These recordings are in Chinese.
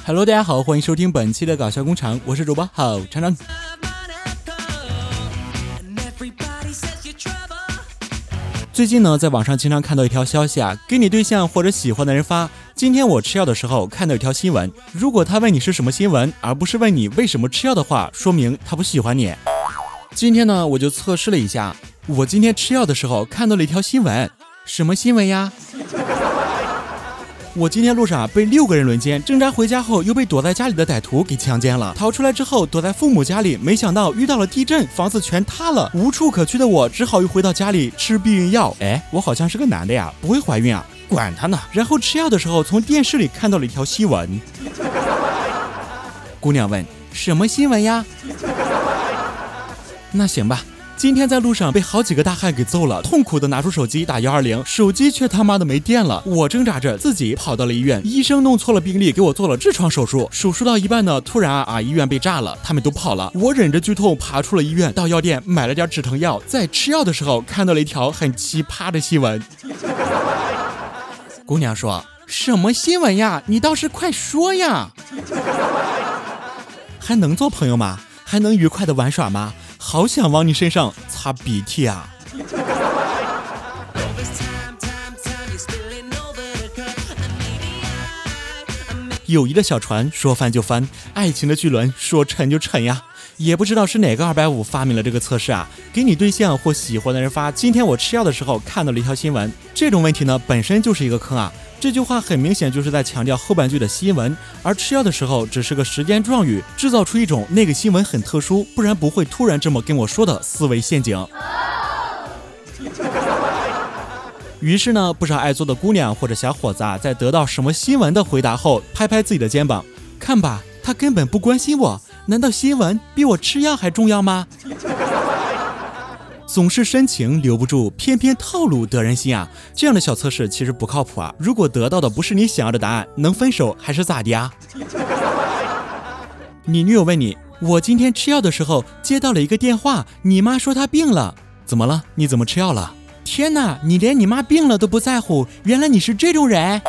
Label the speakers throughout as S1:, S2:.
S1: Hello， 大家好，欢迎收听本期的搞笑工厂，我是主播好常常。最近呢，在网上经常看到一条消息啊，给你对象或者喜欢的人发，今天我吃药的时候看到一条新闻，如果他问你是什么新闻，而不是问你为什么吃药的话，说明他不喜欢你。今天呢，我就测试了一下，我今天吃药的时候看到了一条新闻。什么新闻呀？我今天路上被6个人轮奸，挣扎回家后又被躲在家里的歹徒给强奸了。逃出来之后躲在父母家里，没想到遇到了地震，房子全塌了，无处可去的我只好又回到家里吃避孕药。我好像是个男的呀，不会怀孕啊？管他呢。然后吃药的时候从电视里看到了一条新闻。姑娘问：什么新闻呀？那行吧。今天在路上被好几个大汉给揍了，痛苦的拿出手机打120，手机却他妈的没电了。我挣扎着自己跑到了医院，医生弄错了病历，给我做了痔疮手术。手术到一半呢，突然医院被炸了，他们都跑了。我忍着剧痛爬出了医院，到药店买了点止疼药。在吃药的时候看到了一条很奇葩的新闻。姑娘说：什么新闻呀？你倒是快说呀！还能做朋友吗？还能愉快的玩耍吗？好想往你身上擦鼻涕啊！友谊的小船说翻就翻，爱情的巨轮说沉就沉呀！也不知道是哪个250发明了这个测试啊，给你对象或喜欢的人发，今天我吃药的时候看到了一条新闻。这种问题呢，本身就是一个坑啊。这句话很明显就是在强调后半句的新闻，而吃药的时候只是个时间状语，制造出一种那个新闻很特殊，不然不会突然这么跟我说的思维陷阱。于是呢，不少爱做的姑娘或者小伙子在得到什么新闻的回答后，拍拍自己的肩膀，看吧，他根本不关心我，难道新闻比我吃药还重要吗？总是深情留不住，偏偏套路得人心啊！这样的小测试其实不靠谱啊！如果得到的不是你想要的答案，能分手还是咋的啊？你女友问你：我今天吃药的时候接到了一个电话，你妈说她病了，怎么了？你怎么吃药了？天哪，你连你妈病了都不在乎，原来你是这种人。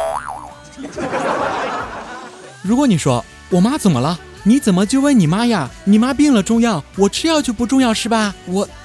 S1: 如果你说我妈怎么了，你怎么就问你妈呀？你妈病了重要，我吃药就不重要是吧？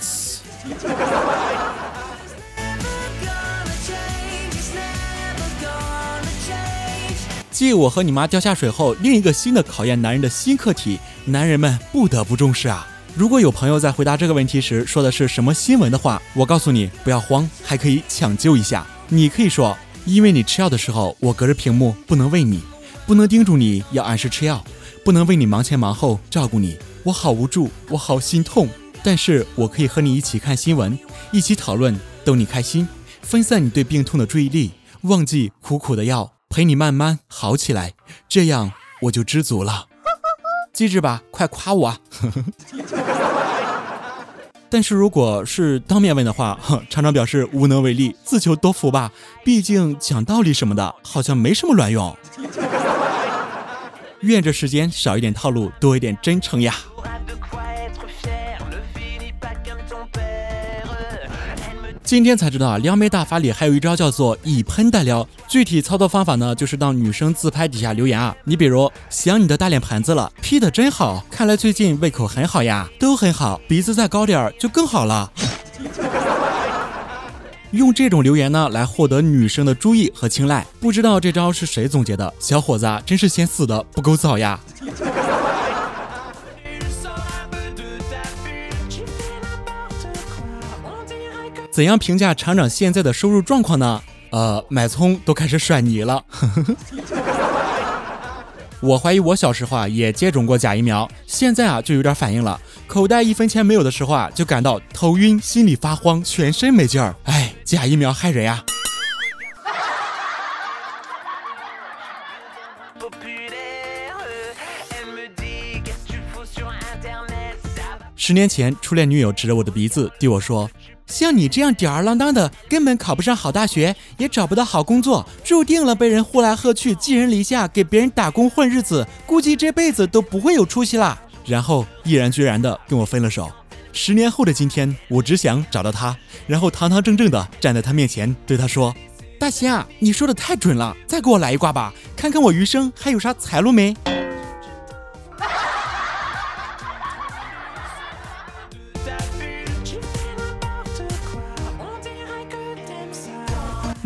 S1: 继我和你妈掉下水后，另一个新的考验男人的新课题，男人们不得不重视啊！如果有朋友在回答这个问题时说的是什么新闻的话，我告诉你不要慌，还可以抢救一下。你可以说：因为你吃药的时候，我隔着屏幕不能喂你，不能叮嘱你要按时吃药，不能为你忙前忙后照顾你，我好无助，我好心痛。但是我可以和你一起看新闻，一起讨论，逗你开心，分散你对病痛的注意力，忘记苦苦的药，陪你慢慢好起来，这样我就知足了。机智吧，快夸我啊！但是如果是当面问的话，常常表示无能为力，自求多福吧，毕竟讲道理什么的好像没什么卵用。愿这世间少一点套路，多一点真诚呀。今天才知道撩妹大法里还有一招叫做以喷代撩，具体操作方法呢，就是当女生自拍底下留言啊，你比如想你的大脸盘子了，P 得真好，看来最近胃口很好呀，都很好，鼻子再高点就更好了。用这种留言呢来获得女生的注意和青睐，不知道这招是谁总结的，小伙子真是先死的不够早呀。怎样评价厂长现在的收入状况呢？买葱都开始甩泥了。我怀疑我小时候也接种过假疫苗，现在就有点反应了，口袋1分钱没有的时候就感到头晕，心里发慌，全身没劲儿。假疫苗害人呀。10年前，初恋女友指着我的鼻子对我说：像你这样吊儿郎当的，根本考不上好大学，也找不到好工作，注定了被人呼来喝去，寄人篱下，给别人打工混日子，估计这辈子都不会有出息啦。然后毅然决然的跟我分了手。10年后的今天，我只想找到他，然后堂堂正正的站在他面前，对他说：大仙啊，你说的太准了，再给我来一卦吧，看看我余生还有啥财路没。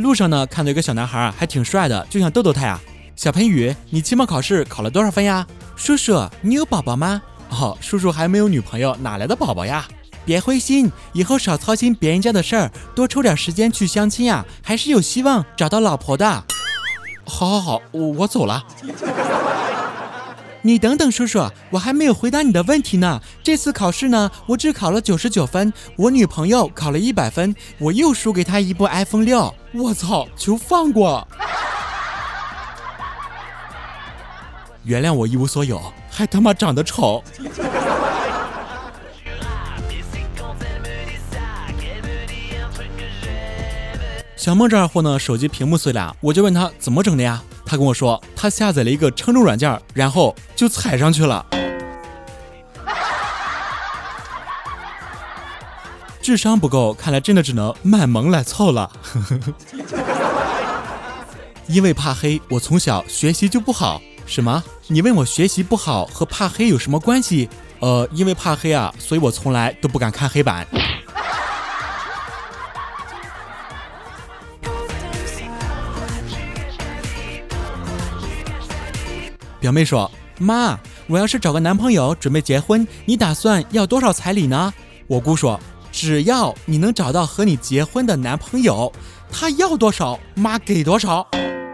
S1: 路上呢看到一个小男孩还挺帅的，就想逗逗他呀。小盆宇，你期末考试考了多少分呀？叔叔，你有宝宝吗？哦，叔叔还没有女朋友，哪来的宝宝呀？别灰心，以后少操心别人家的事儿，多抽点时间去相亲呀，还是有希望找到老婆的。好，我走了。你等等，叔叔，我还没有回答你的问题呢。这次考试呢，我只考了99分，我女朋友考了100分，我又输给她一部 iPhone 6。我操，求放过！原谅我一无所有，还他妈长得丑。小梦这二货呢，手机屏幕碎了，我就问他怎么整的呀？他跟我说，他下载了一个称重软件，然后就踩上去了。智商不够，看来真的只能卖萌来凑了。因为怕黑，我从小学习就不好。什么？你问我学习不好和怕黑有什么关系？因为怕黑啊，所以我从来都不敢看黑板。表妹说，妈，我要是找个男朋友准备结婚，你打算要多少彩礼呢？我姑说，只要你能找到和你结婚的男朋友，他要多少妈给多少。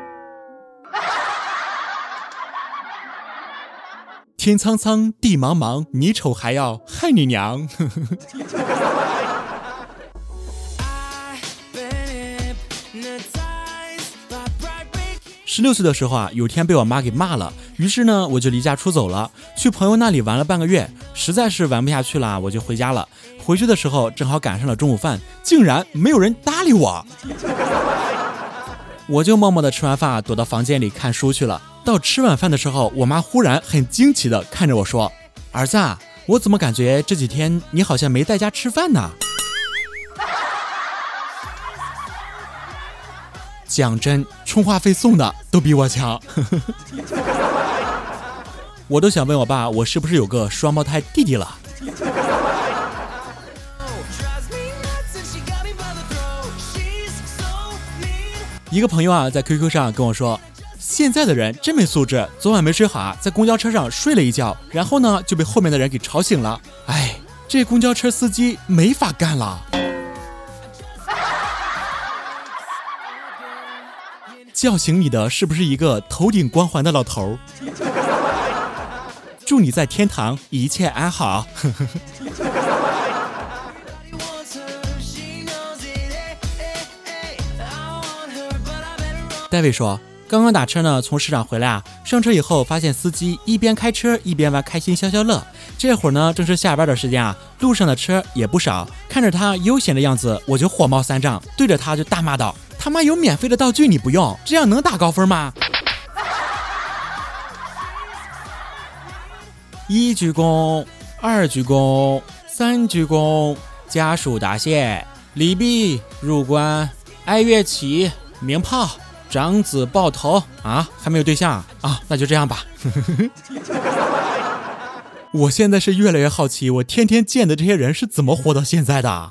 S1: 天苍苍地茫茫，你丑还要害你娘。16岁的时候啊，有天被我妈给骂了，于是呢我就离家出走了，去朋友那里玩了半个月，实在是玩不下去了，我就回家了。回去的时候正好赶上了中午饭，竟然没有人搭理我。我就默默的吃完饭躲到房间里看书去了。到吃晚饭的时候，我妈忽然很惊奇的看着我说，儿子啊，我怎么感觉这几天你好像没在家吃饭呢？讲真，充话费送的都比我强。我都想问我爸，我是不是有个双胞胎弟弟了？一个朋友啊，在 QQ 上跟我说，现在的人真没素质，昨晚没睡好啊，在公交车上睡了一觉，然后呢就被后面的人给吵醒了。哎，这公交车司机没法干了。叫醒你的是不是一个头顶光环的老头？祝你在天堂一切安好。戴维说，刚刚打车呢，从市场回来啊，上车以后发现司机一边开车一边玩开心消消乐。这会儿呢正是下班的时间啊，路上的车也不少，看着他悠闲的样子，我就火冒三丈，对着他就大骂道，他妈有免费的道具你不用，这样能打高分吗？1鞠躬，2鞠躬，3鞠躬，家属答谢，礼毕，入关，哀乐起，鸣炮，长子抱头啊，还没有对象啊，那就这样吧。我现在是越来越好奇，我天天见的这些人是怎么活到现在的。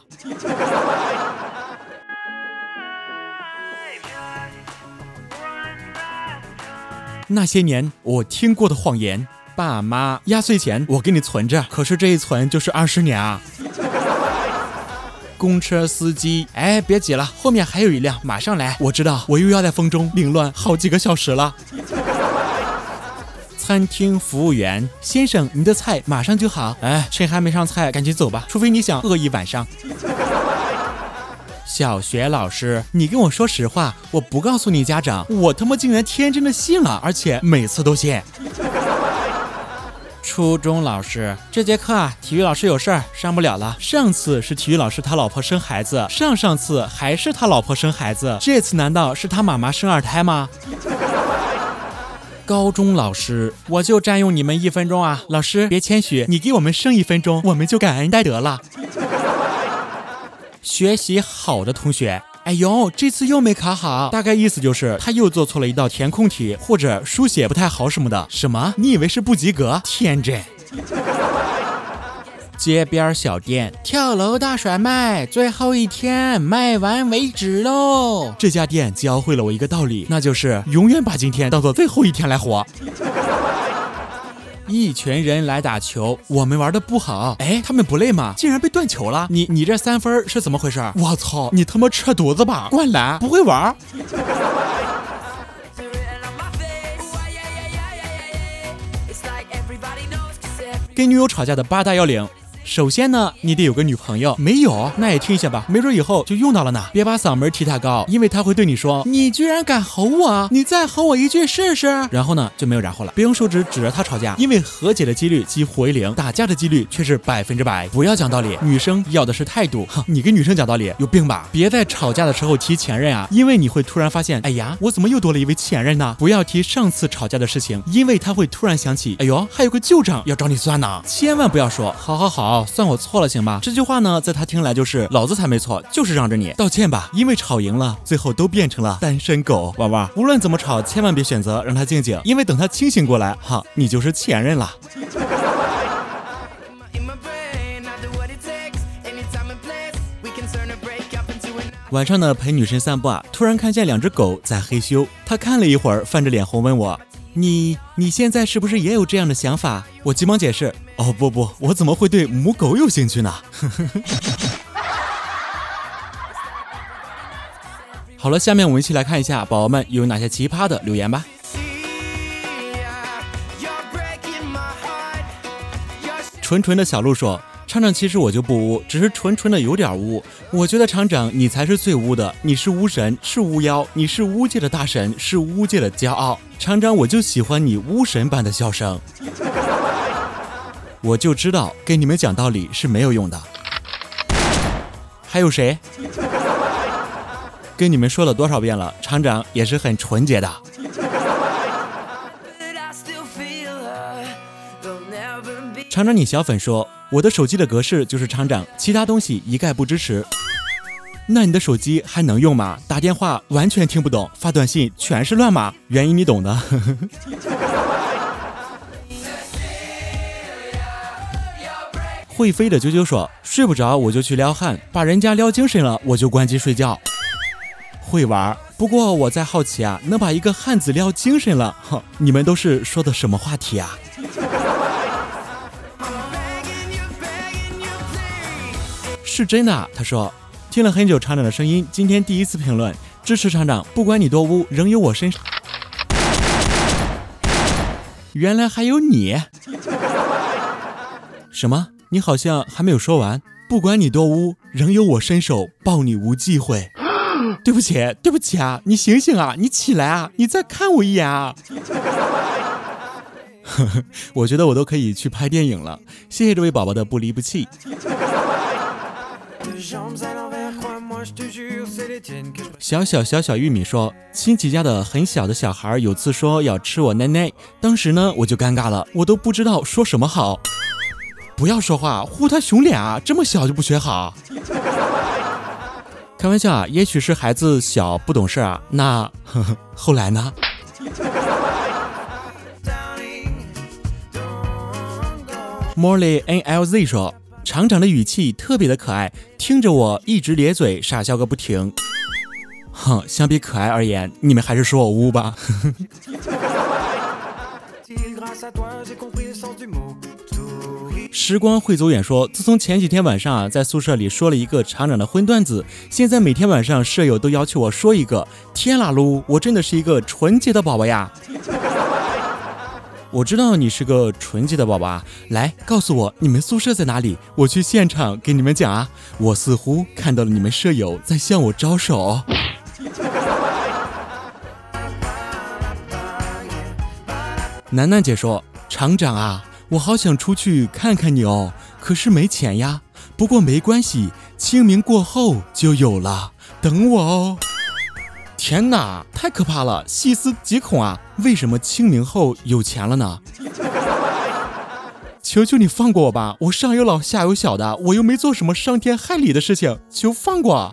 S1: 那些年我听过的谎言，爸妈压岁钱我给你存着，可是这一存就是20年啊。公车司机，哎，别急了，后面还有一辆，马上来。我知道，我又要在风中凌乱好几个小时了。餐厅服务员，先生，您的菜马上就好。哎，趁还没上菜，赶紧走吧，除非你想饿一晚上。小学老师，你跟我说实话，我不告诉你家长，我他妈竟然天真的信了，而且每次都信。初中老师，这节课啊，体育老师有事儿上不了了。上次是体育老师他老婆生孩子，上上次还是他老婆生孩子，这次难道是他妈妈生2胎吗？高中老师，我就占用你们1分钟啊，老师别谦虚，你给我们剩1分钟，我们就感恩戴德了。学习好的同学，哎呦，这次又没考好，大概意思就是他又做错了一道填空题，或者书写不太好什么的。什么？你以为是不及格？天真。 街边小店，跳楼大甩卖，最后一天卖完为止喽。这家店教会了我一个道理，那就是永远把今天当做最后一天来活。一群人来打球，我们玩的不好，哎，他们不累吗？竟然被断球了！你这3分是怎么回事？我操，你他妈扯犊子吧！灌篮不会玩。跟女友吵架的8大要领。首先呢，你得有个女朋友，没有那也听一下吧，没准以后就用到了呢。别把嗓门提太高，因为他会对你说，你居然敢吼我，你再吼我一句试试。然后呢就没有然后了。别用手指指着他吵架，因为和解的几率几乎为0，打架的几率却是100%。不要讲道理，女生要的是态度。你跟女生讲道理有病吧？别在吵架的时候提前任啊，因为你会突然发现，哎呀，我怎么又多了一位前任呢？不要提上次吵架的事情，因为他会突然想起，哎呦，还有个旧账要找你算呢。千万不要说好算我错了行吧，这句话呢在他听来就是老子才没错，就是让着你道歉吧，因为吵赢了最后都变成了单身狗。娃娃无论怎么吵千万别选择让他静静，因为等他清醒过来，你就是前任了。晚上呢陪女神散步啊，突然看见2只狗在嘿咻，他看了一会儿泛着脸红问我，你现在是不是也有这样的想法？我急忙解释，哦不，我怎么会对母狗有兴趣呢？好了，下面我们一起来看一下宝宝们有哪些奇葩的留言吧。纯纯的小鹿说，厂长其实我就不污，只是纯纯的有点污。我觉得厂长你才是最污的，你是巫神，是巫妖，你是巫界的大神，是巫界的骄傲。厂长我就喜欢你巫神般的笑声。我就知道跟你们讲道理是没有用的。还有谁？跟你们说了多少遍了，厂长也是很纯洁的。厂长你小粉说，我的手机的格式就是厂长，其他东西一概不支持。那你的手机还能用吗？打电话完全听不懂，发短信全是乱码，原因你懂的。会飞的啾啾说，睡不着我就去撩汉，把人家撩精神了我就关机睡觉。会玩，不过我在好奇啊，能把一个汉子撩精神了，你们都是说的什么话题啊？是真的啊，他说听了很久厂长的声音，今天第一次评论，支持厂长，不管你多污，仍有我身上。原来还有你？什么？你好像还没有说完。不管你多污，仍有我伸手抱你无忌讳。对不起啊，你醒醒啊，你起来啊，你再看我一眼啊。我觉得我都可以去拍电影了。谢谢这位宝宝的不离不弃。小玉米说，亲戚家的很小的小孩有次说要吃我奶奶，当时呢我就尴尬了，我都不知道说什么好。不要说话，呼他熊脸啊，这么小就不学好。开玩笑啊，也许是孩子小不懂事啊，那后来呢？Morley NLZ 说，厂长的语气特别的可爱，听着我一直咧嘴傻笑个不停。相比可爱而言，你们还是说我污吧。时光会走远说，自从前几天晚上啊，在宿舍里说了一个厂长的荤段子，现在每天晚上舍友都要求我说一个。天啦噜，我真的是一个纯洁的宝宝呀。我知道你是个纯洁的宝宝，来告诉我你们宿舍在哪里，我去现场给你们讲啊。我似乎看到了你们舍友在向我招手。楠楠姐说，厂长啊，我好想出去看看你哦，可是没钱呀。不过没关系，清明过后就有了，等我哦。天哪，太可怕了，细思极恐啊！为什么清明后有钱了呢？求求你放过我吧，我上有老下有小的，我又没做什么伤天害理的事情，求放过。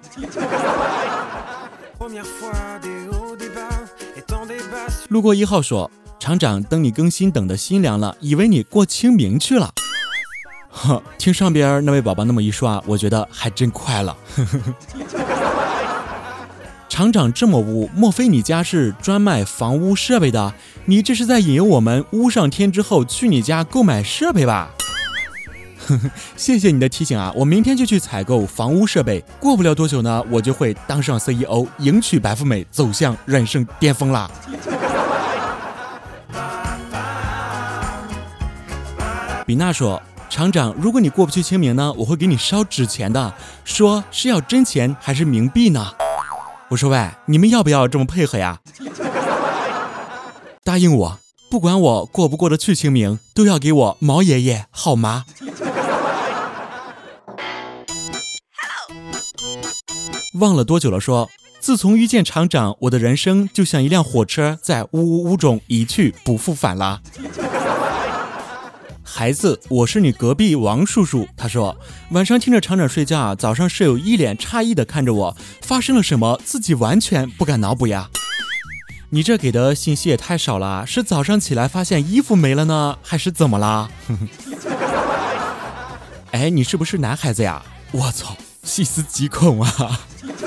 S1: 路过1号说，厂长等你更新等的心凉了，以为你过清明去了。 听上边那位宝宝那么一说啊，我觉得还真快了。厂长这么污，莫非你家是专卖房屋设备的？你这是在引诱我们污上天之后去你家购买设备吧？谢谢你的提醒啊，我明天就去采购房屋设备，过不了多久呢，我就会当上 CEO， 迎娶白富美，走向人生巅峰啦。比娜说，厂长，如果你过不去清明呢，我会给你烧纸钱的，说是要真钱还是冥币呢？我说喂，你们要不要这么配合呀？答应我，不管我过不过得去清明，都要给我毛爷爷好吗？忘了多久了说，自从遇见厂长，我的人生就像一辆火车在呜呜呜中一去不复返了。孩子，我是你隔壁王叔叔。他说，晚上听着厂长睡觉，早上室友一脸诧异地看着我，发生了什么，自己完全不敢脑补呀。你这给的信息也太少了，是早上起来发现衣服没了呢，还是怎么啦？哎，你是不是男孩子呀？我操，细思极恐啊。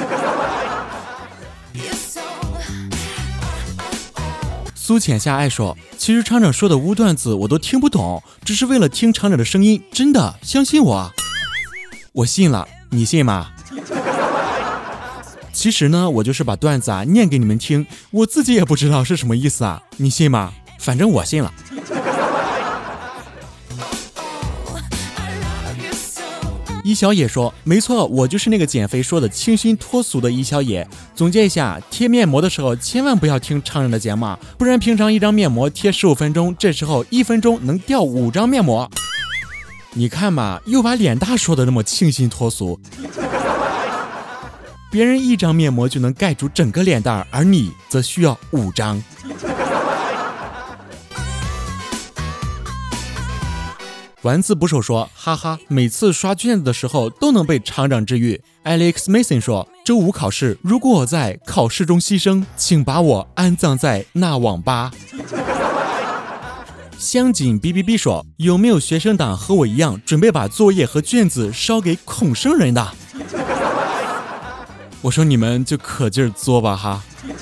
S1: 苏浅夏爱说，其实厂长说的污段子我都听不懂，只是为了听厂长的声音，真的相信我。我信了，你信吗？其实呢，我就是把段子念给你们听，我自己也不知道是什么意思啊，你信吗？反正我信了。一小野说，没错，我就是那个减肥说的清新脱俗的一小野。总结一下，贴面膜的时候千万不要听厂长的节目，不然平常一张面膜贴15分钟，这时候1分钟能掉5张面膜。你看嘛，又把脸大说的那么清新脱俗，别人1张面膜就能盖住整个脸蛋，而你则需要5张。丸子捕手说，哈哈，每次刷卷子的时候都能被厂长治愈。Alex Mason 说，周5考试，如果我在考试中牺牲，请把我安葬在那网吧。香锦 BBB 说，有没有学生党和我一样准备把作业和卷子烧给孔圣人的？我说你们就可劲儿作吧哈。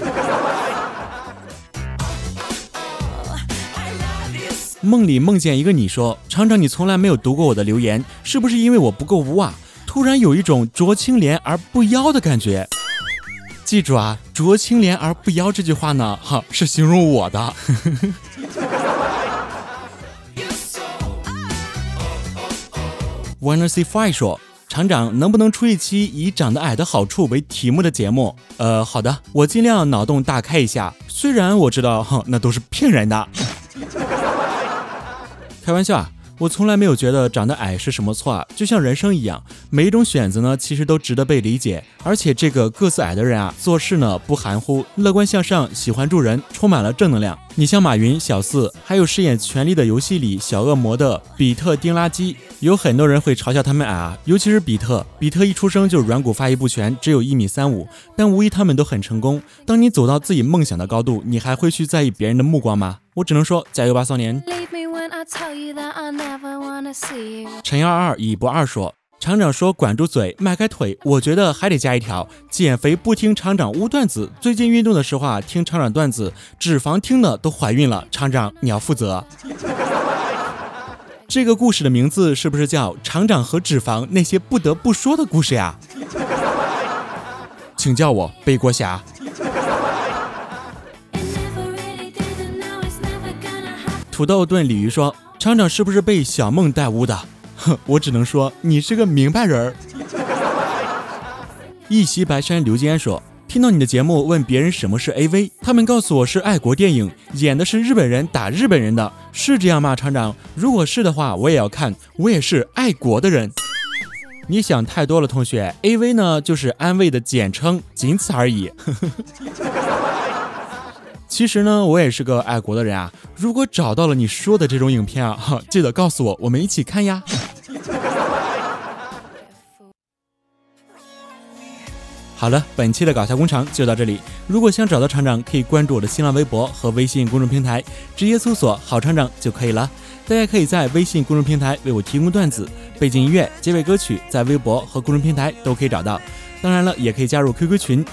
S1: 梦里梦见一个你说，厂长你从来没有读过我的留言，是不是因为我不够污啊？突然有一种濯清涟而不妖的感觉。记住啊，濯清涟而不妖这句话呢，是形容我的。Wanna See Fly 说，厂长能不能出一期以长得矮的好处为题目的节目？好的，我尽量脑洞大开一下，虽然我知道那都是骗人的。开玩笑啊，我从来没有觉得长得矮是什么错啊，就像人生一样，每一种选择呢，其实都值得被理解。而且这个个子矮的人啊，做事呢不含糊，乐观向上，喜欢助人，充满了正能量。你像马云、小四，还有饰演《权力的游戏》里小恶魔的比特丁拉基，有很多人会嘲笑他们矮啊，尤其是比特一出生就软骨发育不全，只有1.35米，但无疑他们都很成功。当你走到自己梦想的高度，你还会去在意别人的目光吗？我只能说加油吧，少年。陈122一不二说，厂长说管住嘴，迈开腿，我觉得还得加一条，减肥不听厂长污段子，最近运动的时候听厂长段子，脂肪听了都怀孕了，厂长你要负责。这个故事的名字是不是叫厂长和脂肪那些不得不说的故事呀？请叫我背锅侠。土豆炖鲤鱼说，厂长是不是被小梦带污的？我只能说你是个明白人。一袭白衫刘金安说，听到你的节目问别人什么是 AV， 他们告诉我是爱国电影，演的是日本人打日本人的，是这样吗厂长？如果是的话我也要看，我也是爱国的人。你想太多了同学， AV 呢就是安慰的简称，仅此而已。其实呢，我也是个爱国的人啊。如果找到了你说的这种影片啊，记得告诉我，我们一起看呀。好了，本期的搞笑工厂就到这里。如果想找到厂长，可以关注我的新浪微博和微信公众平台，直接搜索好厂长就可以了。大家可以在微信公众平台为我提供段子， 背景音乐结尾歌曲，在微博和公众平台都可以找到。当然了，也可以加入 QQ 群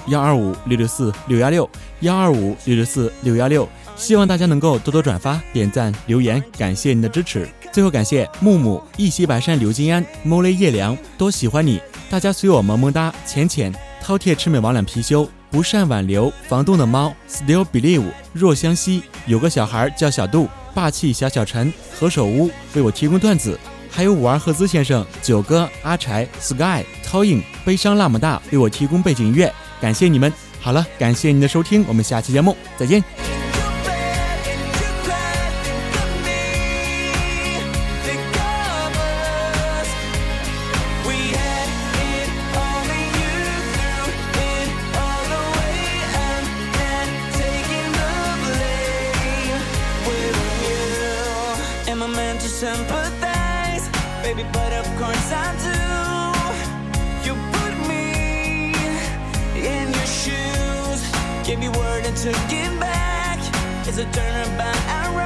S1: 125-664-616，125-664-616。希望大家能够多多转发、点赞、留言，感谢您的支持。最后感谢木木、一袭白山、刘金安、猫雷叶良，多喜欢你。大家随我萌萌哒、浅浅、饕餮魑魅魍魉貔貅、不善挽留、房东的猫、Still Believe、若相惜、有个小孩叫小杜、霸气小小陈、何首乌为我提供段子，还有52赫兹先生、九哥、阿柴、Sky、涛影、悲伤那么大为我提供背景音乐，感谢你们。好了，感谢您的收听，我们下期节目再见。
S2: Sympathize, baby, but of course I do. You put me in your shoes, gave me word and took it back. It's a turnabout.